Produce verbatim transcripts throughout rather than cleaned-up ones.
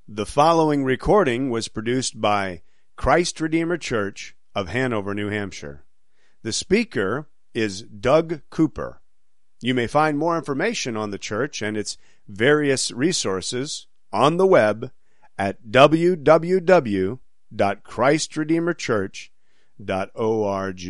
The following recording was produced by Christ Redeemer Church of Hanover, New Hampshire. The speaker is Doug Cooper. You may find more information on the church and its various resources on the web at w w w dot christ redeemer church dot org.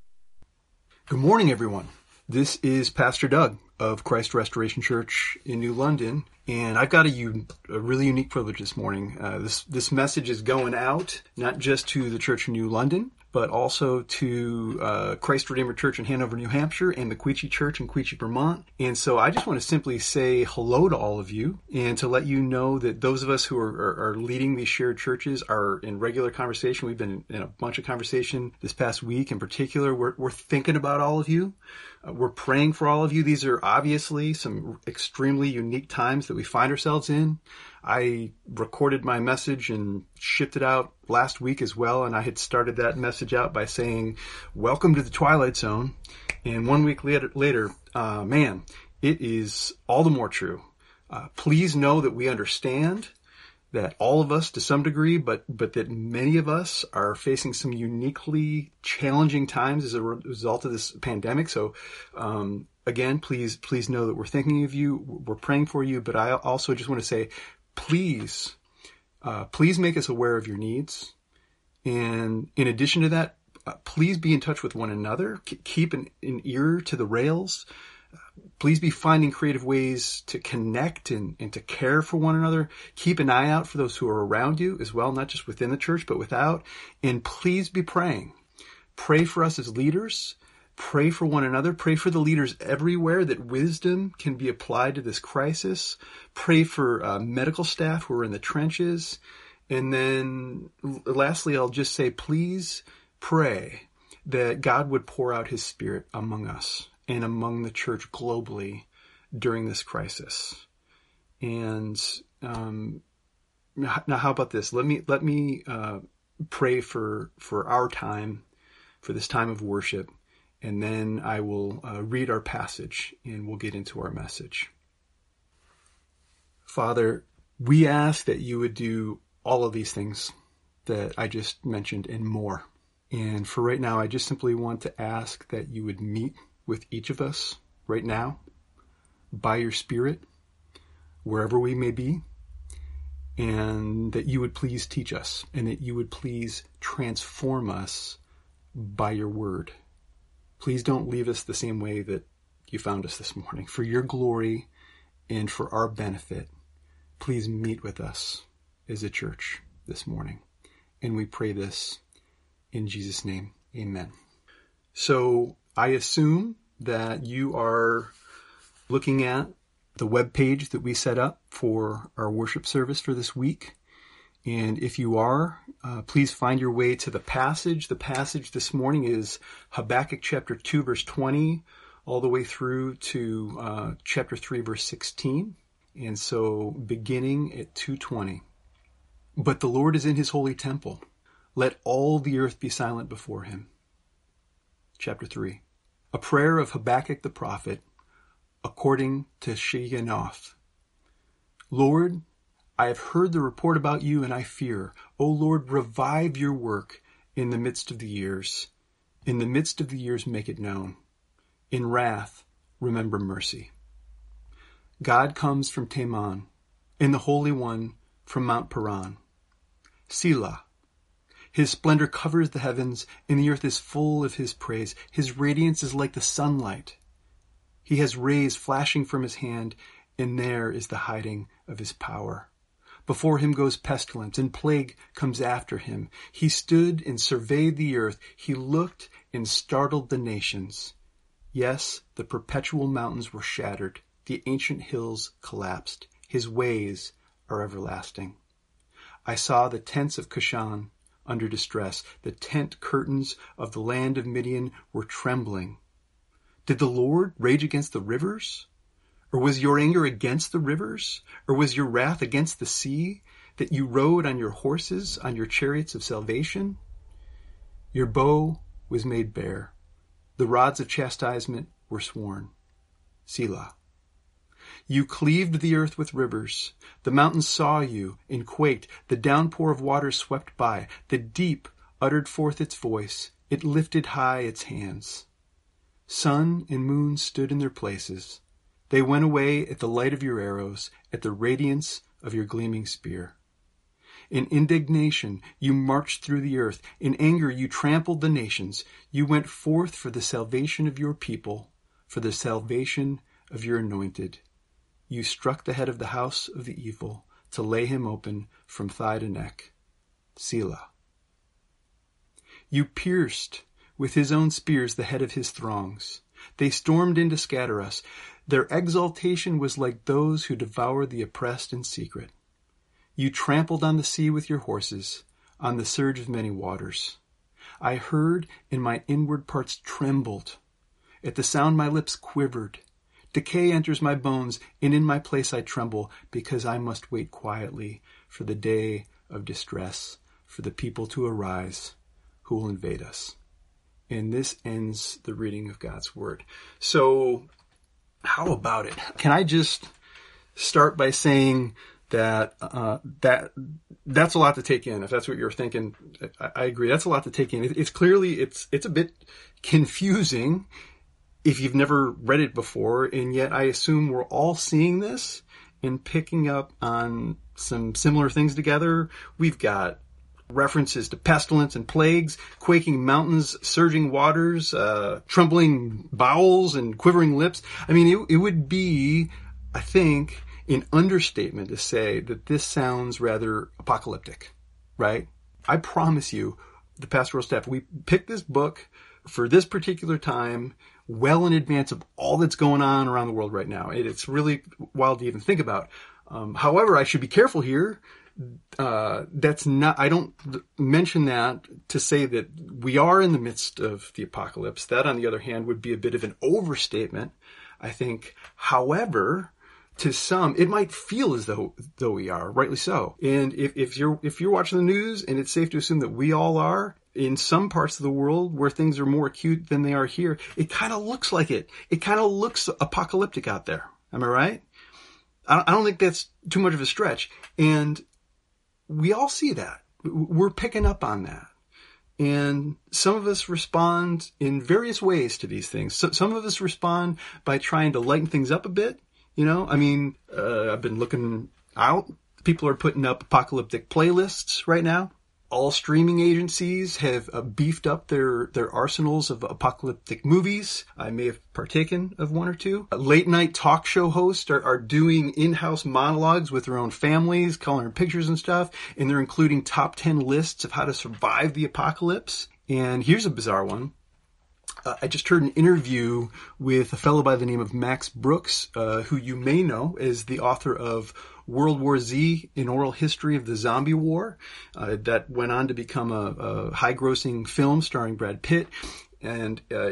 Good morning, everyone. This is Pastor Doug of Christ Restoration Church in New London, and I've got a, u- a really unique privilege this morning. Uh, this this message is going out not just to the church in New London, but also to uh, Christ Redeemer Church in Hanover, New Hampshire, and the Queechee Church in Queechee, Vermont. And so I just want to simply say hello to all of you and to let you know that those of us who are, are, are leading these shared churches are in regular conversation. We've been in a bunch of conversation this past week in particular. We're, we're thinking about all of you. Uh, we're praying for all of you. These are obviously some extremely unique times that we find ourselves in. I recorded my message and shipped it out last week as well, and I had started that message out by saying, welcome to the Twilight Zone. And one week later, later uh, man, it is all the more true. Uh, please know that we understand that all of us to some degree, but but that many of us are facing some uniquely challenging times as a re- result of this pandemic. So um, again, please please know that we're thinking of you, we're praying for you, but I also just want to say, please, uh, please make us aware of your needs. And in addition to that, uh, please be in touch with one another. C- keep an, an ear to the rails. Please be finding creative ways to connect and, and to care for one another. Keep an eye out for those who are around you as well, not just within the church, but without. And please be praying. Pray for us as leaders. Pray for one another. Pray for the leaders everywhere that wisdom can be applied to this crisis. Pray for uh, medical staff who are in the trenches. And then lastly, I'll just say, please pray that God would pour out his Spirit among us and among the church globally during this crisis. And um, now, how about this? Let me let me uh, pray for for our time, for this time of worship, and then I will uh, read our passage and we'll get into our message. Father, we ask that you would do all of these things that I just mentioned and more. And for right now, I just simply want to ask that you would meet with each of us right now by your Spirit, wherever we may be, and that you would please teach us and that you would please transform us by your word. Please don't leave us the same way that you found us this morning. For your glory and for our benefit, please meet with us as a church this morning. And we pray this in Jesus' name. Amen. So I assume that you are looking at the web page that we set up for our worship service for this week. And if you are, uh, please find your way to the passage. The passage this morning is Habakkuk chapter two, verse twenty, all the way through to uh, chapter three, verse sixteen. And so beginning at two twenty. But the Lord is in his holy temple. Let all the earth be silent before him. Chapter three. A prayer of Habakkuk the prophet, according to Shigionoth. Lord, I have heard the report about you, and I fear. O Lord, revive your work in the midst of the years. In the midst of the years, make it known. In wrath, remember mercy. God comes from Teman, and the Holy One from Mount Paran. Selah. His splendor covers the heavens, and the earth is full of his praise. His radiance is like the sunlight. He has rays flashing from his hand, and there is the hiding of his power. Before him goes pestilence, and plague comes after him. He stood and surveyed the earth. He looked and startled the nations. Yes, the perpetual mountains were shattered. The ancient hills collapsed. His ways are everlasting. I saw the tents of Cushan under distress. The tent curtains of the land of Midian were trembling. Did the Lord rage against the rivers? Or was your anger against the rivers? Or was your wrath against the sea, that you rode on your horses, on your chariots of salvation? Your bow was made bare. The rods of chastisement were sworn. Selah. You cleaved the earth with rivers. The mountains saw you and quaked. The downpour of waters swept by. The deep uttered forth its voice. It lifted high its hands. Sun and moon stood in their places. They went away at the light of your arrows, at the radiance of your gleaming spear. In indignation you marched through the earth. In anger you trampled the nations. You went forth for the salvation of your people, for the salvation of your anointed. You struck the head of the house of the evil to lay him open from thigh to neck. Selah. You pierced with his own spears the head of his throngs. They stormed in to scatter us. Their exultation was like those who devour the oppressed in secret. You trampled on the sea with your horses, on the surge of many waters. I heard, and my inward parts trembled. At the sound my lips quivered. Decay enters my bones, and in my place I tremble, because I must wait quietly for the day of distress, for the people to arise who will invade us. And this ends the reading of God's Word. So, how about it? Can I just start by saying that uh, that that's a lot to take in? If that's what you're thinking, I, I agree. That's a lot to take in. It, it's clearly it's it's a bit confusing if you've never read it before, and yet I assume we're all seeing this and picking up on some similar things together. We've got references to pestilence and plagues, quaking mountains, surging waters, uh, trembling bowels and quivering lips. I mean, it, it would be, I think, an understatement to say that this sounds rather apocalyptic, right? I promise you, the Pastoral Staff, we picked this book for this particular time well in advance of all that's going on around the world right now. It, it's really wild to even think about. Um, however, I should be careful here. Uh, that's not, I don't mention that to say that we are in the midst of the apocalypse. That, on the other hand, would be a bit of an overstatement, I think. However, to some, it might feel as though, though we are, rightly so. And if, if you're, if you're watching the news, and it's safe to assume that we all are, in some parts of the world where things are more acute than they are here, it kind of looks like it. It kind of looks apocalyptic out there. Am I right? I don't think that's too much of a stretch. And we all see that. We're picking up on that. And some of us respond in various ways to these things. So, some of us respond by trying to lighten things up a bit. You know, I mean, uh, I've been looking out. People are putting up apocalyptic playlists right now. All streaming agencies have uh, beefed up their, their arsenals of apocalyptic movies. I may have partaken of one or two. Uh, late night talk show hosts are, are doing in-house monologues with their own families, coloring pictures and stuff, and they're including top ten lists of how to survive the apocalypse. And here's a bizarre one. Uh, I just heard an interview with a fellow by the name of Max Brooks, uh, who you may know as the author of World War Z, An Oral History of the Zombie War, uh, that went on to become a, a high-grossing film starring Brad Pitt. And uh,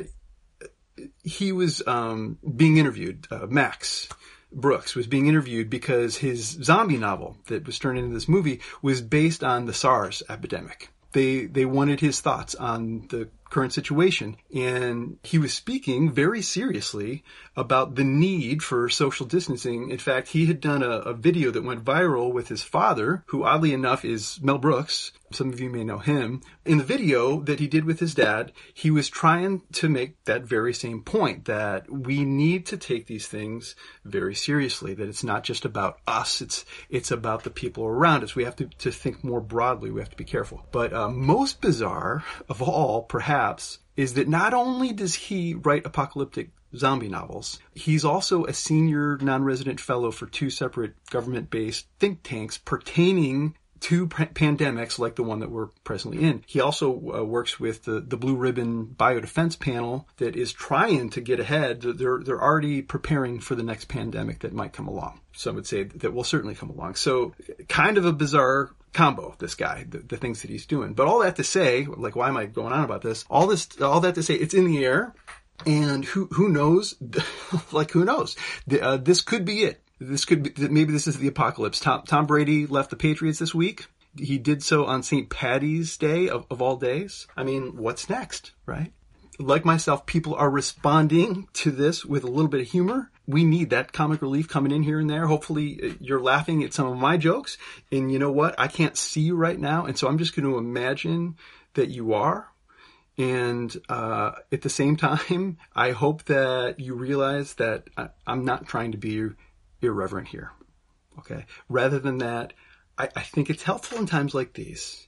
he was um, being interviewed, uh, Max Brooks was being interviewed because his zombie novel that was turned into this movie was based on the SARS epidemic. They they wanted his thoughts on the current situation, and he was speaking very seriously about the need for social distancing. In fact, he had done a, a video that went viral with his father, who oddly enough is Mel Brooks. Some of you may know him. In the video that he did with his dad, he was trying to make that very same point, that we need to take these things very seriously, that it's not just about us, it's it's about the people around us. We have to, to think more broadly. We have to be careful. But uh, most bizarre of all, perhaps, is that not only does he write apocalyptic zombie novels, he's also a senior non-resident fellow for two separate government-based think tanks pertaining to p- pandemics like the one that we're presently in. He also uh, works with the, the Blue Ribbon Biodefense Panel that is trying to get ahead. They're, they're already preparing for the next pandemic that might come along. Some would say that will certainly come along. So kind of a bizarre combo, this guy, the, the things that he's doing. But all that to say, like, why am I going on about this? All this, all that to say, it's in the air. And who, who knows? Like, who knows? The, uh, this could be it. This could be, maybe this is the apocalypse. Tom, Tom Brady left the Patriots this week. He did so on Saint Patty's Day of, of all days. I mean, what's next, right? Like myself, people are responding to this with a little bit of humor. we need that comic relief coming in here and there. Hopefully you're laughing at some of my jokes. And you know what? I can't see you right now. And so I'm just going to imagine that you are. And uh, at the same time, I hope that you realize that I, I'm not trying to be irreverent here. Okay. Rather than that, I, I think it's helpful in times like these.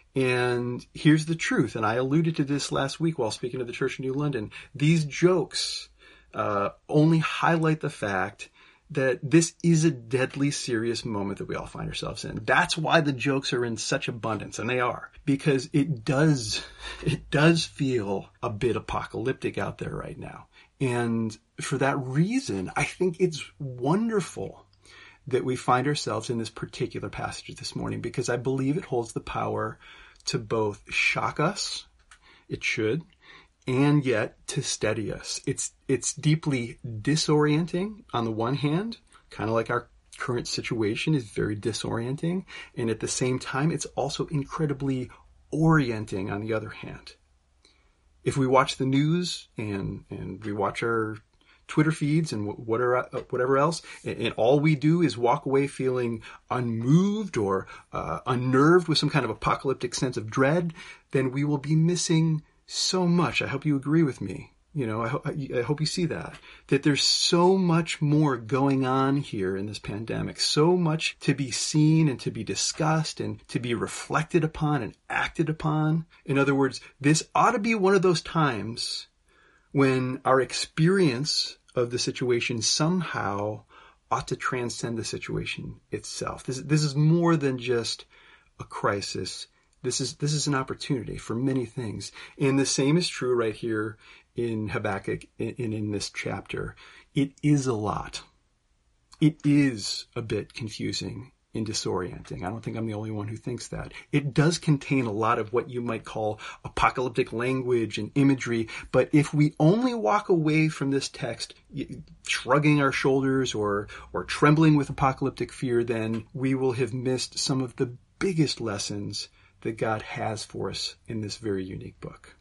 And here's the truth. And I alluded to this last week while speaking to the Church in New London. These jokes uh, only highlight the fact that this is a deadly serious moment that we all find ourselves in. That's why the jokes are in such abundance, and they are, because it does, it does feel a bit apocalyptic out there right now. And for that reason, I think it's wonderful that we find ourselves in this particular passage this morning, because I believe it holds the power to both shock us, it should, and yet to steady us. It's it's deeply disorienting on the one hand, kind of like our current situation is very disorienting, and at the same time, it's also incredibly orienting on the other hand. If we watch the news and, and we watch our Twitter feeds and whatever, whatever else, and, and all we do is walk away feeling unmoved or uh, unnerved with some kind of apocalyptic sense of dread, then we will be missing so much. I hope you agree with me. You know, I, ho- I hope you see that, that there's so much more going on here in this pandemic, so much to be seen and to be discussed and to be reflected upon and acted upon. In other words, this ought to be one of those times when our experience of the situation somehow ought to transcend the situation itself. This, this is more than just a crisis. This is, this is an opportunity for many things. And the same is true right here in Habakkuk and in, in this chapter. It is a lot. It is a bit confusing and disorienting. I don't think I'm the only one who thinks that. It does contain a lot of what you might call apocalyptic language and imagery, but if we only walk away from this text shrugging our shoulders or or trembling with apocalyptic fear, then we will have missed some of the biggest lessons that God has for us in this very unique book.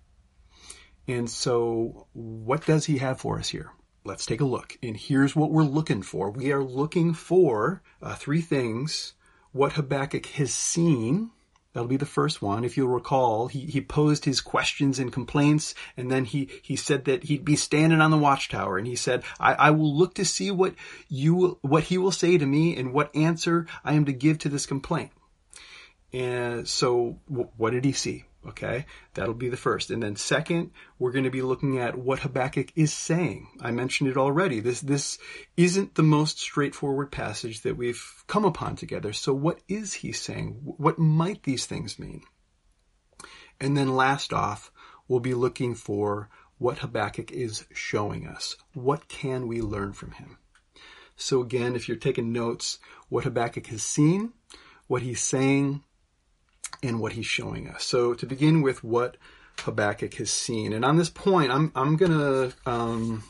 And so what does he have for us here? Let's take a look. And here's what we're looking for. We are looking for uh, three things. What Habakkuk has seen. That'll be the first one. If you'll recall, he, he posed his questions and complaints, and then he, he said that he'd be standing on the watchtower, and he said, I, I will look to see what you will, what he will say to me and what answer I am to give to this complaint. And so w- what did he see? Okay, that'll be the first. And then second, we're going to be looking at what Habakkuk is saying. I mentioned it already. This, this isn't the most straightforward passage that we've come upon together. So what is he saying? What might these things mean? And then last off, we'll be looking for what Habakkuk is showing us. What can we learn from him? So again, if you're taking notes, what Habakkuk has seen, what he's saying, and what he's showing us. So to begin with, what Habakkuk has seen, and on this point, I'm I'm gonna um,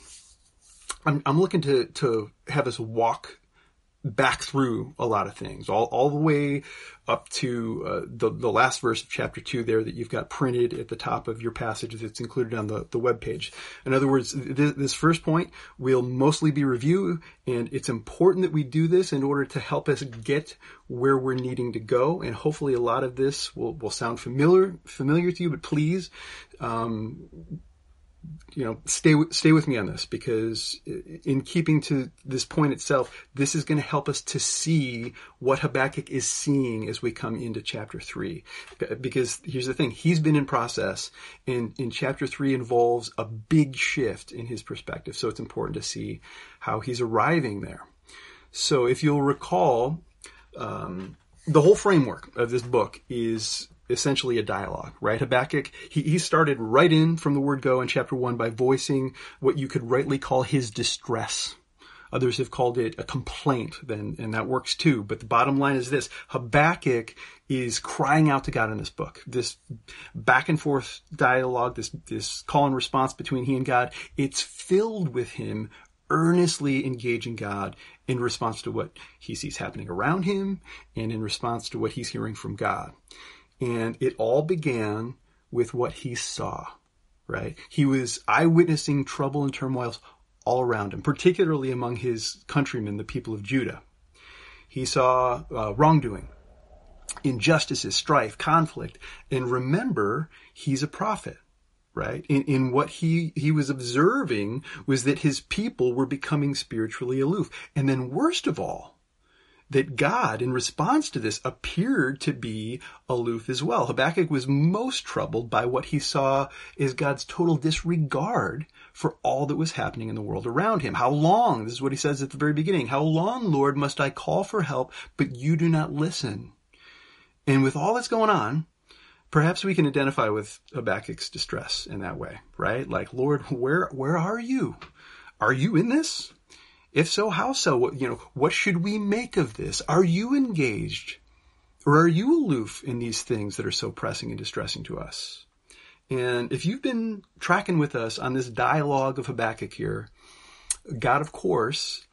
I'm I'm looking to to have us walk back through a lot of things, all all the way up to uh, the the last verse of chapter two there that you've got printed at the top of your passage that's included on the the web page. In other words, th- this first point will mostly be review, and it's important that we do this in order to help us get where we're needing to go. And hopefully, a lot of this will will sound familiar familiar to you. But please, um, you know, stay stay with me on this, because in keeping to this point itself, this is going to help us to see what Habakkuk is seeing as we come into chapter three. Because here's the thing, he's been in process, and in chapter three involves a big shift in his perspective. So it's important to see how he's arriving there. So if you'll recall, um, the whole framework of this book is essentially a dialogue, right? Habakkuk, he, he started right in from the word go in chapter one by voicing what you could rightly call his distress. Others have called it a complaint, then, and that works too. But the bottom line is this: Habakkuk is crying out to God in this book. This back and forth dialogue, this, this call and response between he and God, it's filled with him earnestly engaging God in response to what he sees happening around him and in response to what he's hearing from God. And it all began with what he saw, right? He was eyewitnessing trouble and turmoil all around him, particularly among his countrymen, the people of Judah. He saw uh, wrongdoing, injustices, strife, conflict. And remember, he's a prophet, right? In, in what he, he was observing was that his people were becoming spiritually aloof. And then worst of all, that God, in response to this, appeared to be aloof as well. Habakkuk was most troubled by what he saw as God's total disregard for all that was happening in the world around him. How long, this is what he says at the very beginning, how long, Lord, must I call for help, but you do not listen? And with all that's going on, perhaps we can identify with Habakkuk's distress in that way, right? Like, Lord, where where are you? Are you in this? If so, how so? What, you know, what should we make of this? Are you engaged? Or are you aloof in these things that are so pressing and distressing to us? And if you've been tracking with us on this dialogue of Habakkuk here, God, of course,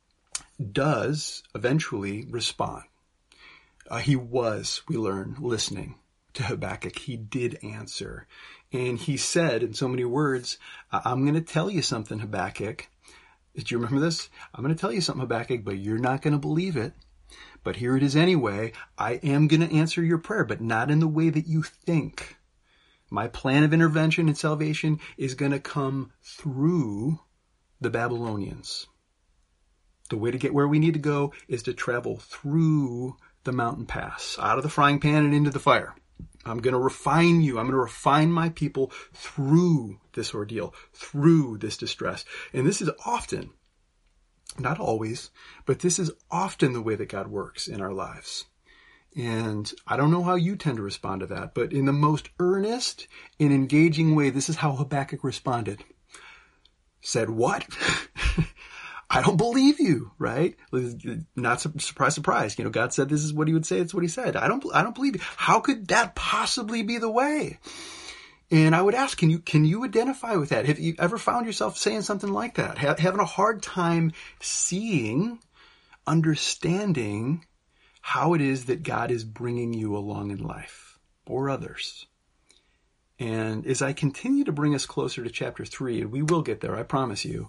does eventually respond. Uh, he was, we learn, listening to Habakkuk. He did answer. And he said in so many words, I'm going to tell you something, Habakkuk. Did you remember this? I'm going to tell you something, Habakkuk, but you're not going to believe it. But here it is anyway. I am going to answer your prayer, but not in the way that you think. My plan of intervention and salvation is going to come through the Babylonians. The way to get where we need to go is to travel through the mountain pass, out of the frying pan and into the fire. I'm going to refine you. I'm going to refine my people through this ordeal, through this distress. And this is often, not always, but this is often the way that God works in our lives. And I don't know how you tend to respond to that, but in the most earnest and engaging way, this is how Habakkuk responded. Said, what? I don't believe you, right? Not surprise, surprise. You know, God said this is what he would say. It's what he said. I don't, I don't believe you. How could that possibly be the way? And I would ask, can you, can you identify with that? Have you ever found yourself saying something like that? Ha- having a hard time seeing, understanding how it is that God is bringing you along in life or others. And as I continue to bring us closer to chapter three, and we will get there, I promise you,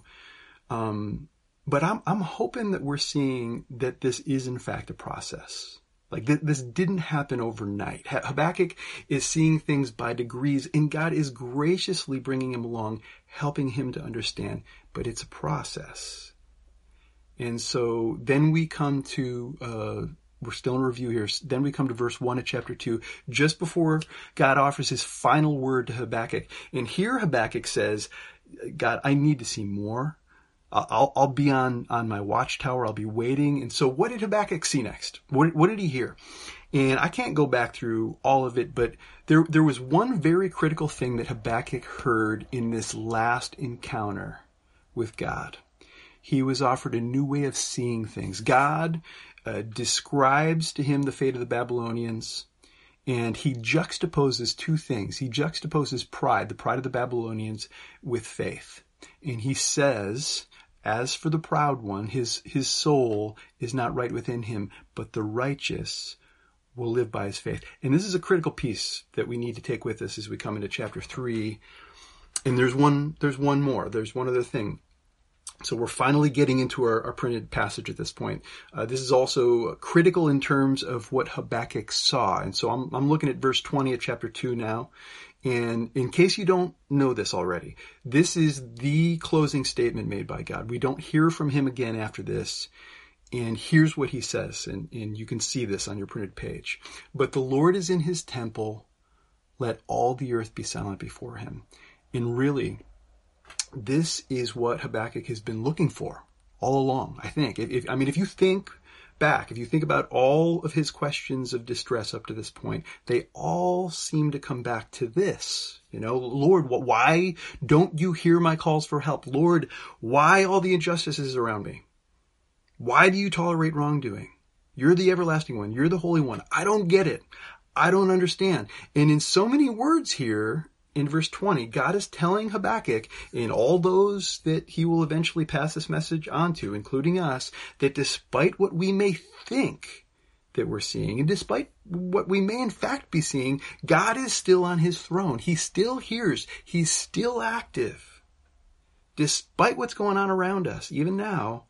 um, But I'm I'm hoping that we're seeing that this is in fact a process. Like th- this didn't happen overnight. Habakkuk is seeing things by degrees, and God is graciously bringing him along, helping him to understand. But it's a process. And so then we come to, uh, we're still in review here. Then we come to verse one of chapter two, just before God offers his final word to Habakkuk. And here Habakkuk says, God, I need to see more. I'll, I'll be on, on my watchtower. I'll be waiting. And so what did Habakkuk see next? What, what did he hear? And I can't go back through all of it, but there, there was one very critical thing that Habakkuk heard in this last encounter with God. He was offered a new way of seeing things. God uh, describes to him the fate of the Babylonians, and he juxtaposes two things. He juxtaposes pride, the pride of the Babylonians, with faith. And he says, as for the proud one, his, his soul is not right within him, but the righteous will live by his faith. And this is a critical piece that we need to take with us as we come into chapter three. And there's one, there's one more. There's one other thing. So we're finally getting into our, our printed passage at this point. Uh, this is also critical in terms of what Habakkuk saw. And so I'm, I'm looking at verse twenty of chapter two now. And in case you don't know this already, this is the closing statement made by God. We don't hear from him again after this. And here's what he says, and, and you can see this on your printed page. But the Lord is in his temple. Let all the earth be silent before him. And really, this is what Habakkuk has been looking for all along, I think. If, if, I mean, if you think back, if you think about all of his questions of distress up to this point, they all seem to come back to this. You know, Lord, why don't you hear my calls for help? Lord, why all the injustices around me? Why do you tolerate wrongdoing? You're the everlasting one. You're the Holy One. I don't get it. I don't understand. And in so many words here, in verse twenty, God is telling Habakkuk and all those that he will eventually pass this message on to, including us, that despite what we may think that we're seeing, and despite what we may in fact be seeing, God is still on his throne. He still hears. He's still active. despite what's going on around us, even now,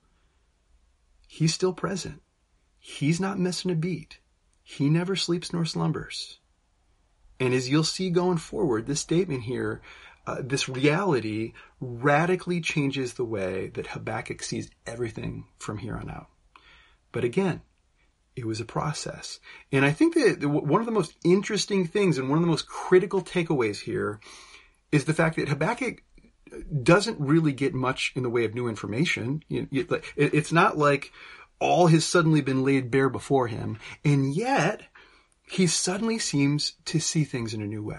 he's still present. He's not missing a beat. He never sleeps nor slumbers. And as you'll see going forward, this statement here, uh, this reality radically changes the way that Habakkuk sees everything from here on out. But again, it was a process. And I think that one of the most interesting things and one of the most critical takeaways here is the fact that Habakkuk doesn't really get much in the way of new information. It's not like all has suddenly been laid bare before him, and yet he suddenly seems to see things in a new way.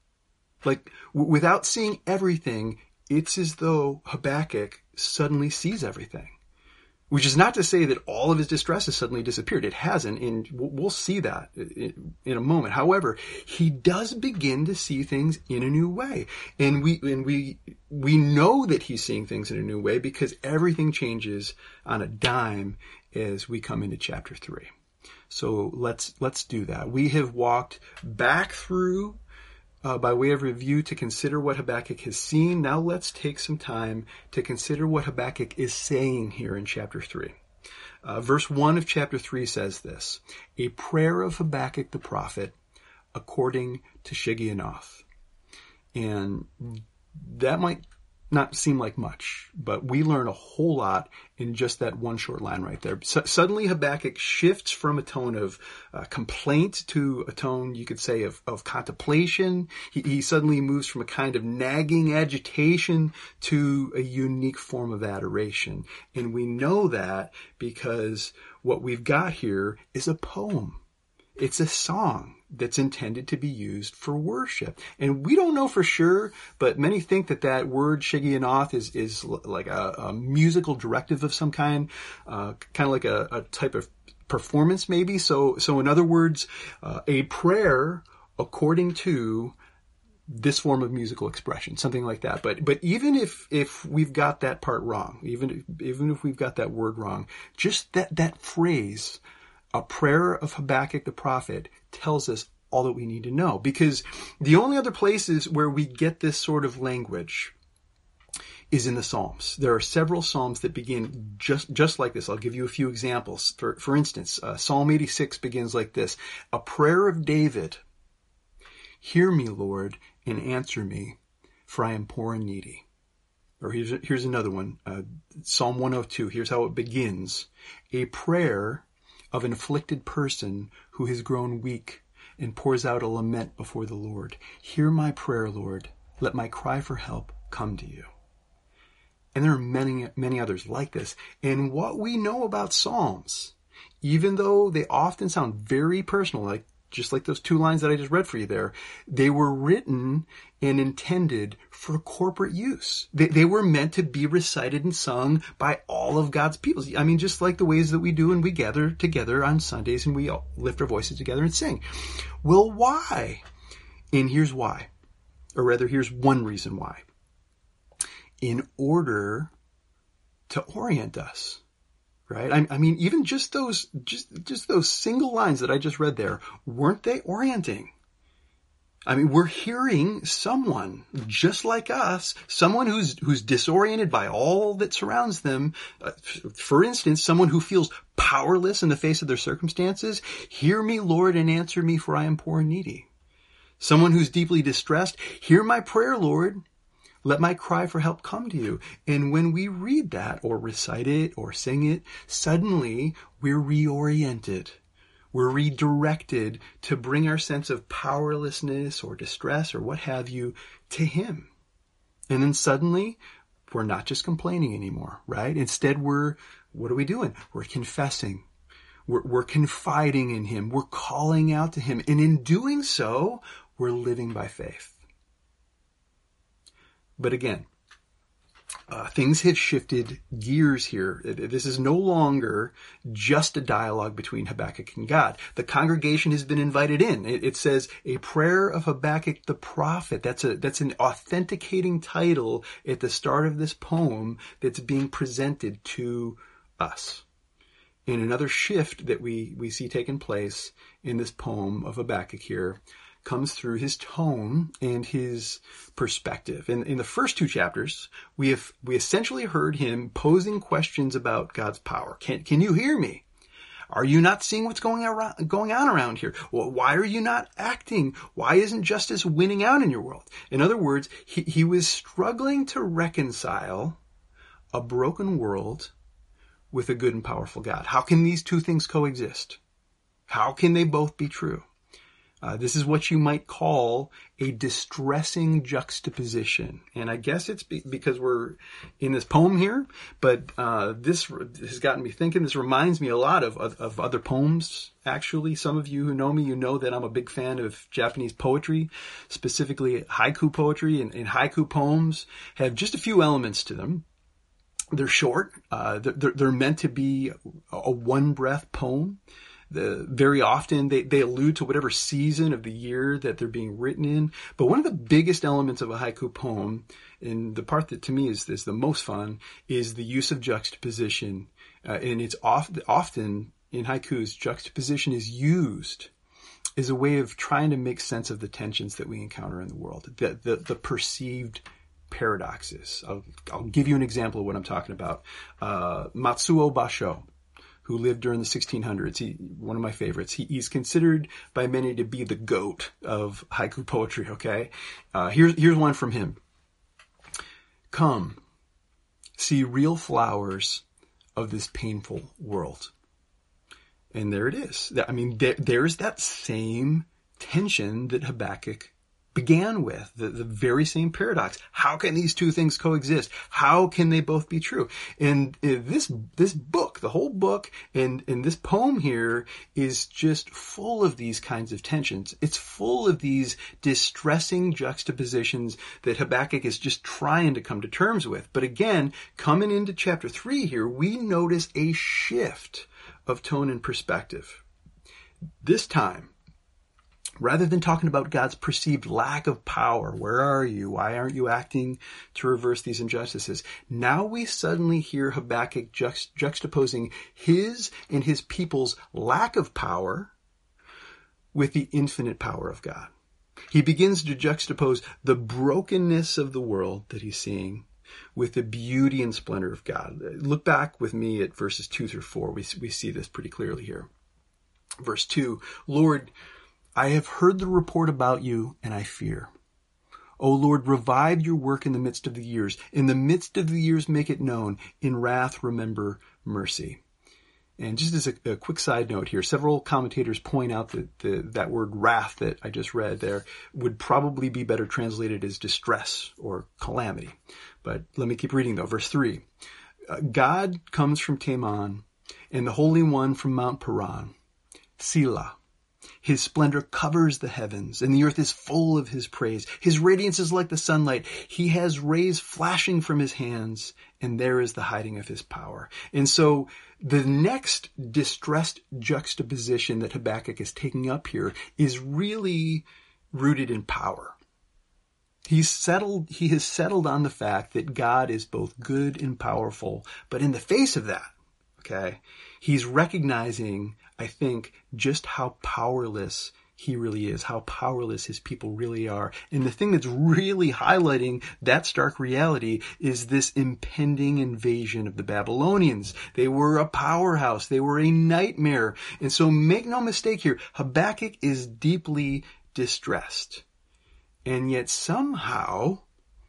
Like, w- without seeing everything, it's as though Habakkuk suddenly sees everything. Which is not to say that all of his distress has suddenly disappeared. It hasn't, and we'll see that in a moment. However, he does begin to see things in a new way. And we and we we know that he's seeing things in a new way because everything changes on a dime as we come into chapter three. So let's let's do that. We have walked back through Uh, by way of review to consider what Habakkuk has seen. Now let's take some time to consider what Habakkuk is saying here in chapter three. Uh, verse one of chapter three says this: a prayer of Habakkuk the prophet according to Shigionoth. And that might not seem like much, but we learn a whole lot in just that one short line right there. So, suddenly Habakkuk shifts from a tone of uh, complaint to a tone, you could say, of, of contemplation. He, he suddenly moves from a kind of nagging agitation to a unique form of adoration. And we know that because what we've got here is a poem. It's a song that's intended to be used for worship. And we don't know for sure, but many think that that word Shigionoth is, is like a, a musical directive of some kind, uh, kind of like a, a type of performance maybe. So, so in other words, uh, a prayer according to this form of musical expression, something like that. But, but even if, if we've got that part wrong, even, if, even if we've got that word wrong, just that, that phrase, a prayer of Habakkuk the prophet, tells us all that we need to know. Because the only other places where we get this sort of language is in the Psalms. There are several Psalms that begin just, just like this. I'll give you a few examples. For, for instance, uh, Psalm eighty-six begins like this: a prayer of David. Hear me, Lord, and answer me, for I am poor and needy. Or here's, here's another one. Uh, Psalm one oh two. Here's how it begins: a prayer of an afflicted person who has grown weak and pours out a lament before the Lord. Hear my prayer, Lord. Let my cry for help come to you. And there are many, many others like this. And what we know about Psalms, even though they often sound very personal, like just like those two lines that I just read for you there, they were written and intended for corporate use. They, they were meant to be recited and sung by all of God's people. I mean, just like the ways that we do when we gather together on Sundays and we all lift our voices together and sing. Well, why? And here's why. Or rather, here's one reason why. In order to orient us. Right? I, I mean, even just those, just, just those single lines that I just read there, weren't they orienting? I mean, we're hearing someone just like us, someone who's, who's disoriented by all that surrounds them. Uh, for instance, someone who feels powerless in the face of their circumstances. Hear me, Lord, and answer me, for I am poor and needy. Someone who's deeply distressed. Hear my prayer, Lord. Let my cry for help come to you. And when we read that or recite it or sing it, suddenly we're reoriented. We're redirected to bring our sense of powerlessness or distress or what have you to Him. And then suddenly we're not just complaining anymore, right? Instead, we're, what are we doing? We're confessing. We're, we're confiding in Him. We're calling out to Him. And in doing so, we're living by faith. But again, uh, things have shifted gears here. This is no longer just a dialogue between Habakkuk and God. The congregation has been invited in. It, it says a prayer of Habakkuk the prophet. That's a that's an authenticating title at the start of this poem that's being presented to us. And another shift that we, we see taking place in this poem of Habakkuk here comes through his tone and his perspective. In, in the first two chapters, we have we essentially heard him posing questions about God's power. Can, can you hear me? Are you not seeing what's going around, going on around here? Well, why are you not acting? Why isn't justice winning out in your world? In other words, he, he was struggling to reconcile a broken world with a good and powerful God. How can these two things coexist? How can they both be true? Uh, this is what you might call a distressing juxtaposition. And I guess it's be- because we're in this poem here, but uh, this has gotten me thinking. This reminds me a lot of, of, of other poems, actually. Some of you who know me, you know that I'm a big fan of Japanese poetry, specifically haiku poetry. And, and haiku poems have just a few elements to them. They're short. Uh, they're, they're meant to be a one-breath poem. The, very often they, they allude to whatever season of the year that they're being written in. But one of the biggest elements of a haiku poem, and the part that to me is, is the most fun, is the use of juxtaposition. Uh, and it's oft, often in haikus, juxtaposition is used as a way of trying to make sense of the tensions that we encounter in the world, the, the, the perceived paradoxes. I'll, I'll give you an example of what I'm talking about. Uh, Matsuo Basho, who lived during the sixteen hundreds. He, one of my favorites. He, he's considered by many to be the GOAT of haiku poetry, okay? Uh, here's, here's one from him. Come, see real flowers of this painful world. And there it is. I mean, there, there's that same tension that Habakkuk began with, the, the very same paradox. How can these two things coexist? How can they both be true? And uh, this this book, the whole book, and, and this poem here is just full of these kinds of tensions. It's full of these distressing juxtapositions that Habakkuk is just trying to come to terms with. But again, coming into chapter three here, we notice a shift of tone and perspective. This time, rather than talking about God's perceived lack of power, where are you? Why aren't you acting to reverse these injustices? Now we suddenly hear Habakkuk juxt- juxtaposing his and his people's lack of power with the infinite power of God. He begins to juxtapose the brokenness of the world that he's seeing with the beauty and splendor of God. Look back with me at verses two through four. We, we see this pretty clearly here. Verse two, Lord, I have heard the report about you, and I fear. O Lord, revive your work in the midst of the years. In the midst of the years, make it known. In wrath, remember mercy. And just as a, a quick side note here, several commentators point out that the, that word wrath that I just read there would probably be better translated as distress or calamity. But let me keep reading though. Verse three. Uh, God comes from Teman, and the Holy One from Mount Paran. Selah. His splendor covers the heavens, and the earth is full of his praise. His radiance is like the sunlight. He has rays flashing from his hands, and there is the hiding of his power. And so the next distressed juxtaposition that Habakkuk is taking up here is really rooted in power. He's settled, he has settled on the fact that God is both good and powerful, but in the face of that, okay, he's recognizing, I think, just how powerless he really is, how powerless his people really are. And the thing that's really highlighting that stark reality is this impending invasion of the Babylonians. They were a powerhouse. They were a nightmare. And so make no mistake here, Habakkuk is deeply distressed. And yet somehow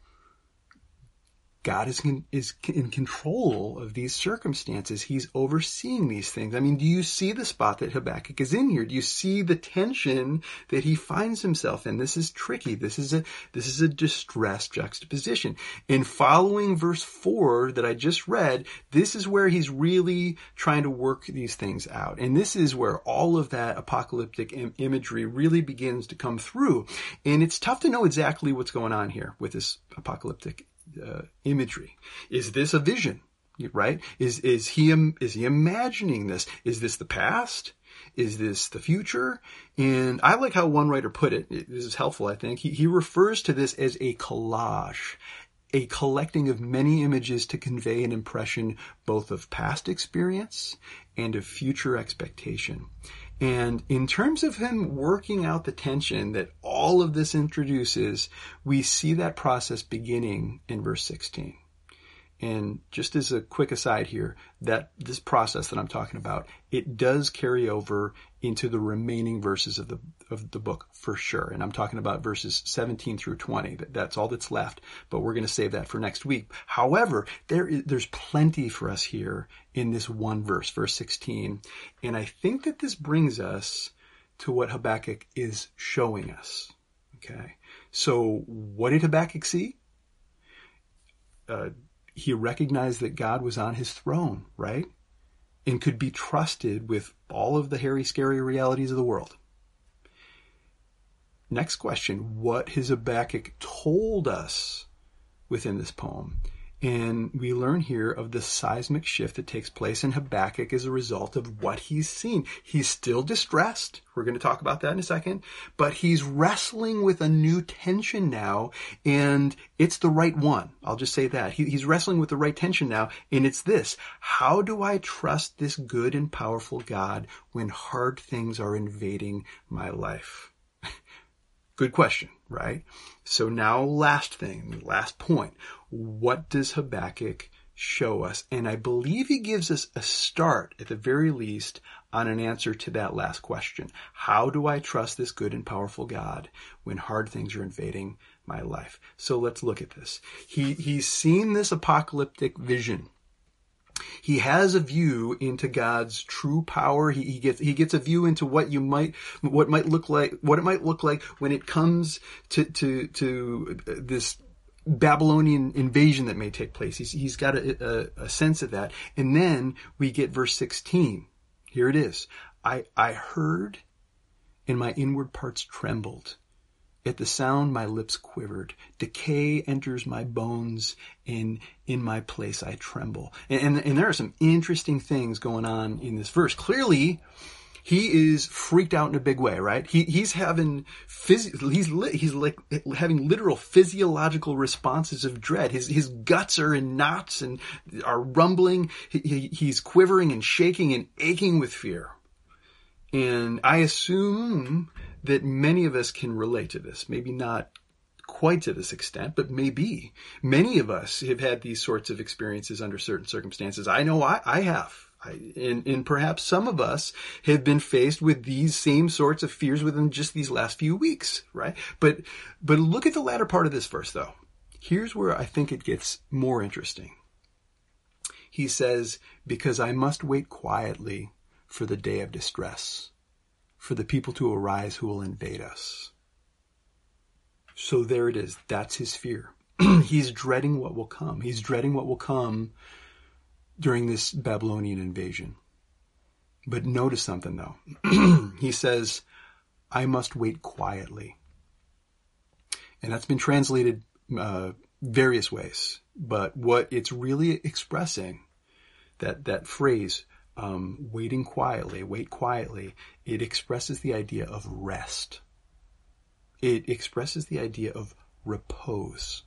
God is in, is in control of these circumstances. He's overseeing these things. I mean, do you see the spot that Habakkuk is in here? Do you see the tension that he finds himself in? This is tricky. This is a, this is a distressed juxtaposition. In following verse four that I just read, this is where he's really trying to work these things out. And this is where all of that apocalyptic im- imagery really begins to come through. And it's tough to know exactly what's going on here with this apocalyptic Uh, imagery. Is this a vision? Right? Is is he is he imagining this? Is this the past? Is this the future? And I like how one writer put it. This is helpful, I think. He he refers to this as a collage, a collecting of many images to convey an impression both of past experience and of future expectation. And in terms of him working out the tension that all of this introduces, we see that process beginning in verse sixteen. And just as a quick aside here, that this process that I'm talking about, it does carry over into the remaining verses of the of the book for sure. And I'm talking about verses seventeen through twenty. That, that's all that's left, but we're going to save that for next week. However, there is, there's plenty for us here in this one verse, verse sixteen. And I think that this brings us to what Habakkuk is showing us. Okay. So what did Habakkuk see? Uh, He recognized that God was on his throne, right? And could be trusted with all of the hairy, scary realities of the world. Next question, what has Habakkuk told us within this poem? And we learn here of the seismic shift that takes place in Habakkuk as a result of what he's seen. He's still distressed. We're going to talk about that in a second. But he's wrestling with a new tension now, and it's the right one. I'll just say that. He, he's wrestling with the right tension now, and it's this. How do I trust this good and powerful God when hard things are invading my life? Good question, right? So now last thing, last point. What does Habakkuk show us? And I believe he gives us a start, at the very least, on an answer to that last question. How do I trust this good and powerful God when hard things are invading my life? So let's look at this. He, he's seen this apocalyptic vision. He has a view into God's true power. He, he gets he gets a view into what you might what might look like what it might look like when it comes to to to this Babylonian invasion that may take place. He's he's got a, a, a sense of that. And then we get verse sixteen. Here it is. I I heard, and my inward parts trembled. At the sound, my lips quivered. Decay enters my bones, and in my place I tremble. And, and, and there are some interesting things going on in this verse. Clearly, he is freaked out in a big way, right? He, he's having, phys- he's, li- he's like having literal physiological responses of dread. His, his guts are in knots and are rumbling. He, he, he's quivering and shaking and aching with fear. And I assume that many of us can relate to this. Maybe not quite to this extent, but maybe. Many of us have had these sorts of experiences under certain circumstances. I know I, I have. I, and, and perhaps some of us have been faced with these same sorts of fears within just these last few weeks, right? But, but look at the latter part of this verse, though. Here's where I think it gets more interesting. He says, because I must wait quietly for the day of distress, for the people to arise who will invade us. So there it is. That's his fear. He's dreading what will come. He's dreading what will come during this Babylonian invasion. But notice something, though. He says, I must wait quietly. And that's been translated uh, various ways. But what it's really expressing, that, that phrase, Um, waiting quietly, wait quietly, it expresses the idea of rest. It expresses the idea of repose.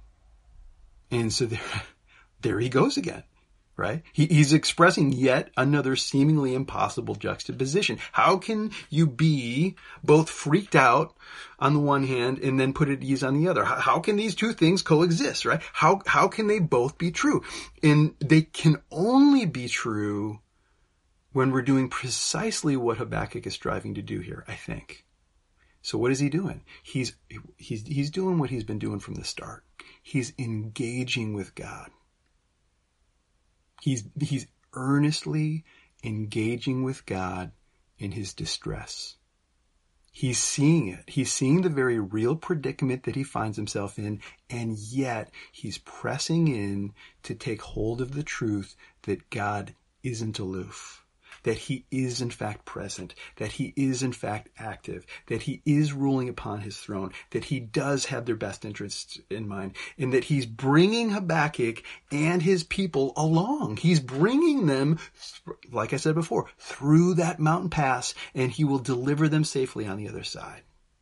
And so there, there he goes again, right? He, he's expressing yet another seemingly impossible juxtaposition. How can you be both freaked out on the one hand and then put at ease on the other? How, how can these two things coexist, right? How, how can they both be true? And they can only be true when we're doing precisely what Habakkuk is striving to do here, I think. So what is he doing? He's, he's, he's doing what he's been doing from the start. He's engaging with God. He's, he's earnestly engaging with God in his distress. He's seeing it. He's seeing the very real predicament that he finds himself in, and yet he's pressing in to take hold of the truth that God isn't aloof. That he is in fact present, that he is in fact active, that he is ruling upon his throne, that he does have their best interests in mind, and that he's bringing Habakkuk and his people along. He's bringing them, like I said before, through that mountain pass, and he will deliver them safely on the other side.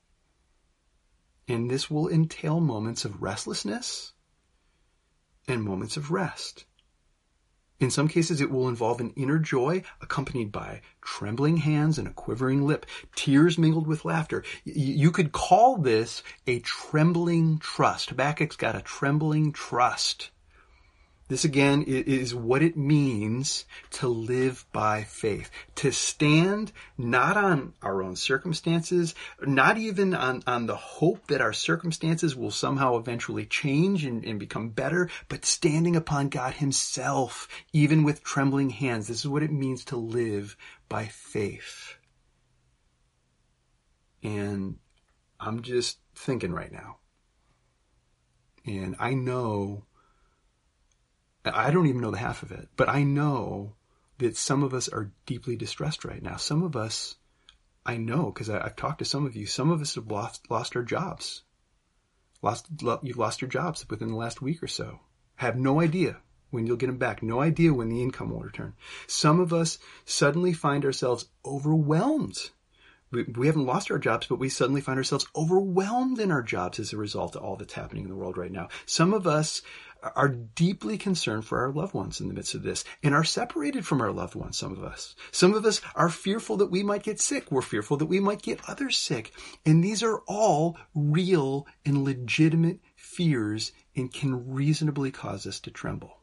And this will entail moments of restlessness and moments of rest. In some cases, it will involve an inner joy accompanied by trembling hands and a quivering lip, tears mingled with laughter. You could call this a trembling trust. Habakkuk's got a trembling trust. This, again, is what it means to live by faith, to stand not on our own circumstances, not even on, on the hope that our circumstances will somehow eventually change and, and become better, but standing upon God himself, even with trembling hands. This is what it means to live by faith. And I'm just thinking right now, and I know I don't even know the half of it, but I know that some of us are deeply distressed right now. Some of us, I know, because I've talked to some of you, some of us have lost, lost our jobs. Lost, you've lost your jobs within the last week or so. Have no idea when you'll get them back. No idea when the income will return. Some of us suddenly find ourselves overwhelmed. We, we haven't lost our jobs, but we suddenly find ourselves overwhelmed in our jobs as a result of all that's happening in the world right now. Some of us are deeply concerned for our loved ones in the midst of this and are separated from our loved ones, some of us. Some of us are fearful that we might get sick. We're fearful that we might get others sick. And these are all real and legitimate fears and can reasonably cause us to tremble.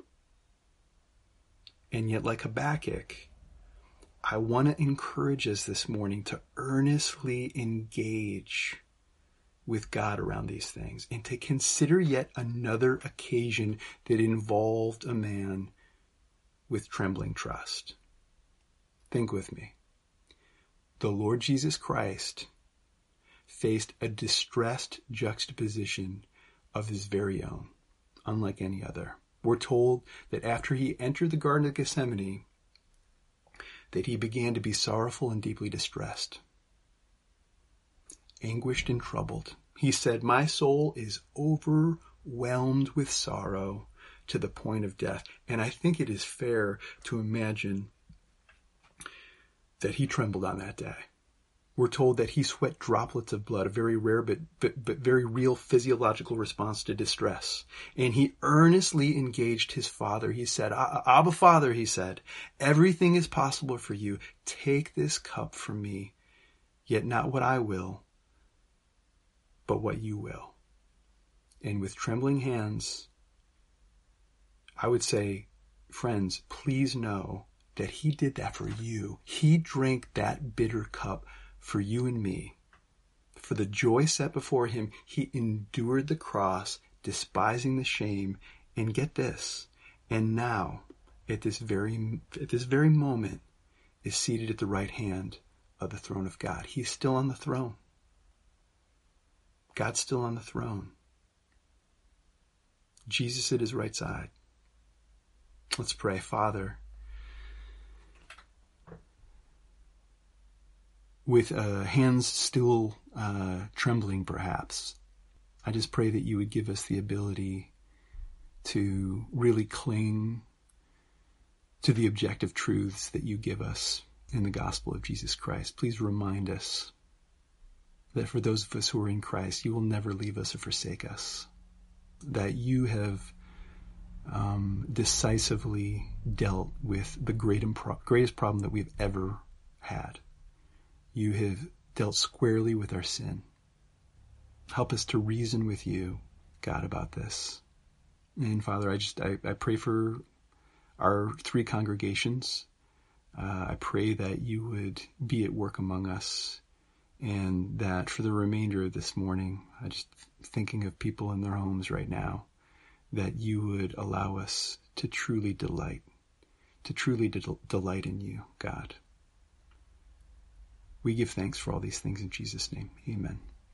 And yet, like Habakkuk, I want to encourage us this morning to earnestly engage with God around these things and to consider yet another occasion that involved a man with trembling trust. Think with me. The Lord Jesus Christ faced a distressed juxtaposition of his very own, unlike any other. We're told that after he entered the Garden of Gethsemane, that he began to be sorrowful and deeply distressed, anguished and troubled. He said, "My soul is overwhelmed with sorrow to the point of death." And I think it is fair to imagine that he trembled on that day. We're told that he sweat droplets of blood, a very rare but, but, but very real physiological response to distress. And he earnestly engaged his Father. He said, "Abba, Father," he said, "everything is possible for you. Take this cup from me, yet not what I will, but what you will." And with trembling hands, I would say, friends, please know that he did that for you. He drank that bitter cup for you and me. For the joy set before him, he endured the cross, despising the shame, and get this, and now, at this very, at this very moment, is seated at the right hand of the throne of God. He's still on the throne. God's still on the throne. Jesus at his right side. Let's pray. Father, with uh, hands still uh, trembling perhaps, I just pray that you would give us the ability to really cling to the objective truths that you give us in the gospel of Jesus Christ. Please remind us that for those of us who are in Christ, you will never leave us or forsake us, that you have um, decisively dealt with the great impro- greatest problem that we've ever had. You have dealt squarely with our sin. Help us to reason with you, God, about this. And Father, I just I, I pray for our three congregations. Uh, I pray that you would be at work among us, and that for the remainder of this morning, I just thinking of people in their homes right now, that you would allow us to truly delight, to truly de- delight in you, God. We give thanks for all these things in Jesus' name. Amen.